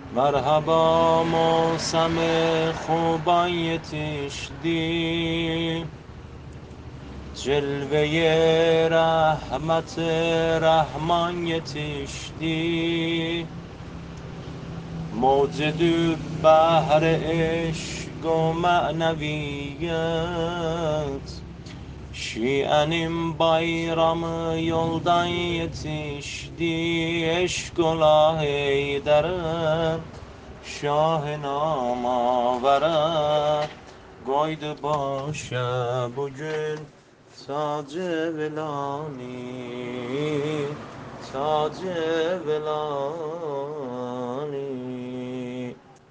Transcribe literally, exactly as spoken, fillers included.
مرحبا موسم خوبان یتیشدی، جلوه رحمت رحمان یتیشدی. موجد بحر عشق و معنویت، şianim bayramı yoldan yetişti. Eşkola heydere şah namavere, koydu başa bugün tac-ı velani, tac-ı velani.